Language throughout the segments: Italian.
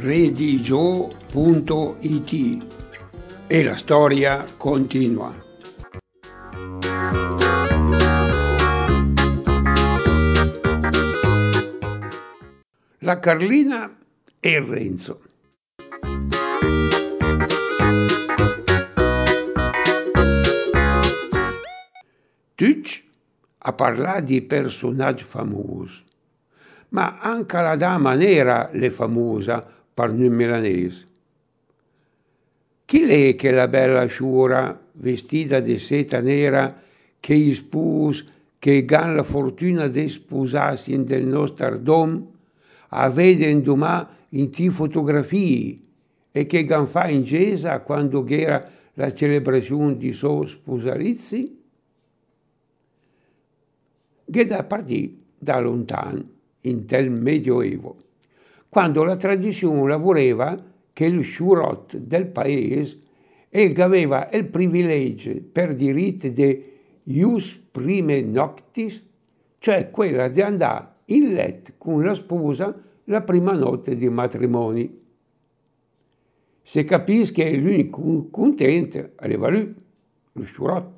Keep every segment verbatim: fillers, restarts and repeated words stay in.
redigio punto it e la storia continua. La Carlina e Renzo. Tutti a parlare di personaggi famosi, ma anche la dama nera è famosa per noi milanesi. Chi è che la bella sciura vestita di seta nera che i sposi che hanno la fortuna di sposarsi nel nostro dom a vedere domani in ti fotografie e che gan fa in chiesa quando era la celebrazione di suo sposalizzi? Che da partire da lontano, in tel medioevo, quando la tradizione la voleva che il sciurot del paese e aveva il privilegio per diritto di ius prime noctis, cioè quella di andare in letto con la sposa la prima notte di matrimonio. Se capisci che l'unico contento aveva lui, lo sciurot.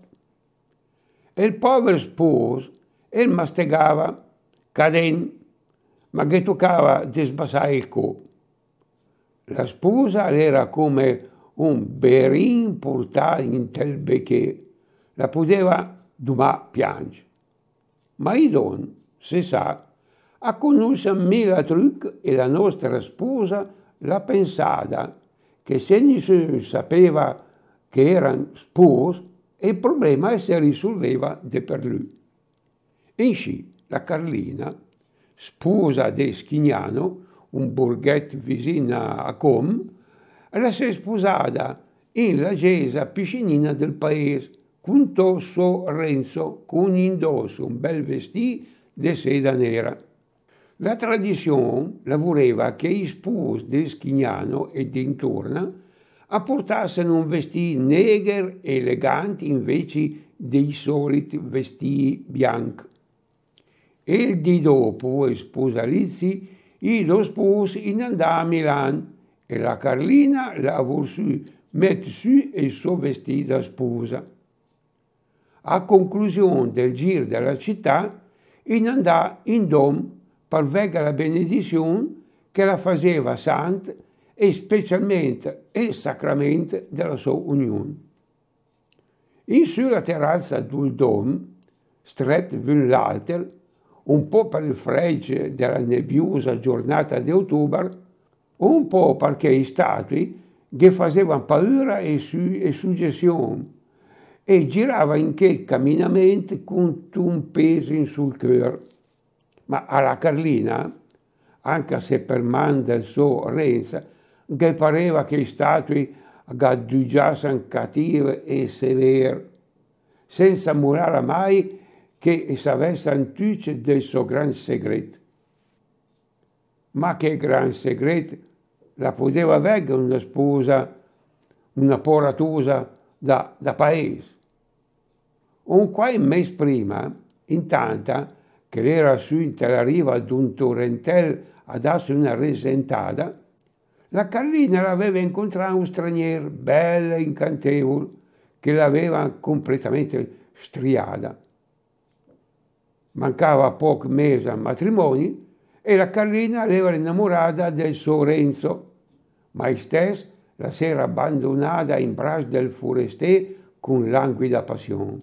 E il povero sposo e mastegava, cadendo, ma che toccava di sbassare il co. La sposa era come un berin portato in tel becché, la poteva domà piangere. Ma i don, se sa, a conoscere mille trucchi e la nostra sposa l'ha pensata che se nessuno sapeva che era sposo, il problema si risolveva de per lui. In sci, la Carlina, sposa di Schignano, un borghetto vicino a Com, la si è sposata in la chiesa piscinina del paese, con tosso Renzo, con indosso un bel vestito di seda nera. La tradizione la voleva che i sposi di Schignano e dintorno apportassero un vestito negro e elegante invece dei soliti vestiti bianchi. E il di dopo, il sposalizzi, i lo sposi in andò a Milano e la Carlina la voluto mettere su il suo vestito da sposa. A conclusione del giro della città, in andò in dom per vedere la benedizione che la faceva santa e specialmente il sacramento della sua unione. In sulla terrazza del dom, stretto l'un l'altro, un po' per il freddo della nebbiosa giornata di ottobre, un po' perché i statui che facevano paura e, su- e suggestione, e girava in quel camminamento con un peso sul cuore. Ma alla Carlina, anche se per man del suo Renzo, che pareva che i statui gaddugiassero cattive e severe, senza murare mai che sapessero tutti del suo gran segreto. Ma che gran segreto la poteva avere una sposa, una poratosa da, da paese. Un qualche mese prima, intanto che era su in la riva d'un torrentel a darsi una risentata, la Carlina l'aveva incontrato un straniero bello e incantevole che l'aveva completamente striata. Mancava pochi mesi al matrimonio e la Carlina l'aveva innamorata del suo Renzo, ma stesso la si era abbandonata in braccio del forestier con languida passione.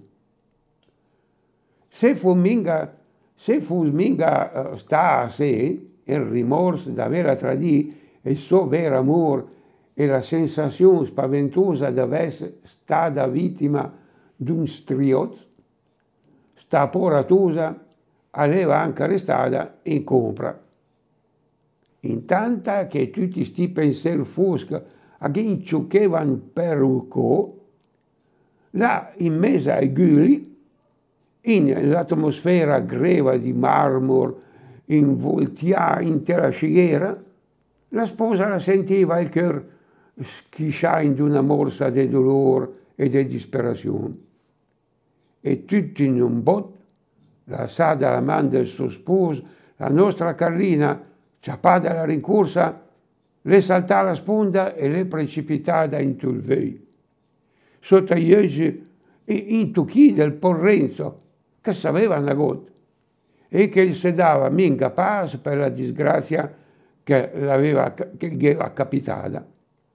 Se fu minga, se fu minga uh, sta a sé il rimorso d'aver tradito il suo vero amore e la sensazione spaventosa di essere stata vittima di un striozzo, sta poratosa aveva anche restata in compra. Intanto che tutti sti pensieri foschi a che inciucchevano per il co, là in mezzo ai gulli, in l'atmosfera greva di marmor involtià intera scighera, la sposa la sentiva il cuore schisciare in una morsa di dolore e di disperazione. E tutti in un botto, la sa dalla mano del suo sposo, la nostra Carlina, ciappata alla rincorsa, le saltà la sponda e le precipitata in tul vei. Sotto gli occhi intuchì del Porrenzo, che sapeva una gota, e che gli si dava minga pace per la disgrazia che l'aveva che gli era capitata.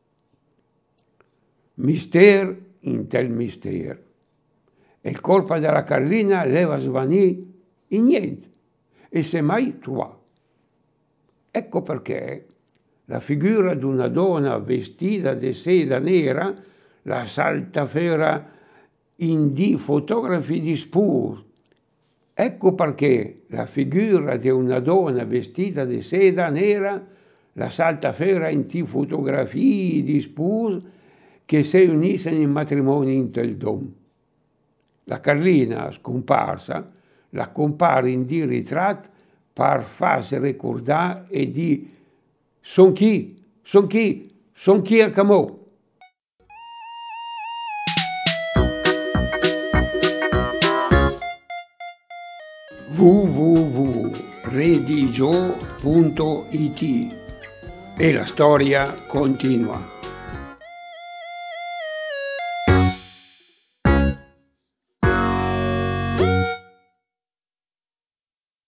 Mister in tel mister. E il corpo della Carlina leva svanì in niente e se mai trovò. Ecco perché la figura di una donna vestita di seda nera la salta fera in di fotografi di spur. Ecco perché la figura di una donna vestita di seda nera la salta fera in di fotografie di spur che si uniscono in matrimonio in tel dom. La Carlina scomparsa la compare in di ritratti per farsi ricordare e di son chi, son chi, son chi a Camò. w w w punto redigio punto it e la storia continua.